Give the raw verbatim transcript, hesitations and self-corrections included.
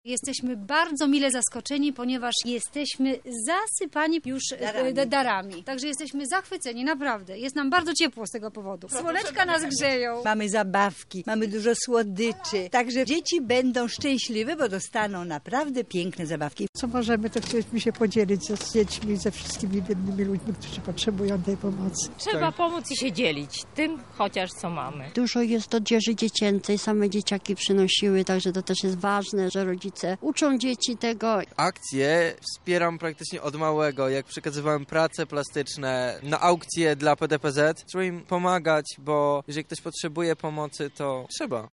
Jesteśmy bardzo mile zaskoczeni, ponieważ jesteśmy zasypani już darami. darami. Także jesteśmy zachwyceni, naprawdę. Jest nam bardzo ciepło z tego powodu. Słoneczka nas grzeją. Mamy zabawki, mamy dużo słodyczy. Także dzieci będą szczęśliwe, bo dostaną naprawdę piękne zabawki. Co możemy, to chcieliśmy się podzielić ze z dziećmi, ze wszystkimi biednymi ludźmi, którzy potrzebują tej pomocy. Trzeba tak. pomóc i się dzielić tym, chociaż co mamy. Dużo jest odzieży dziecięcej, same dzieciaki przynosiły, także to też jest ważne, że rodzice uczą dzieci tego. Akcje wspieram praktycznie od małego, jak przekazywałem prace plastyczne na aukcje dla P D P Z. Trzeba im pomagać, bo jeżeli ktoś potrzebuje pomocy, to trzeba.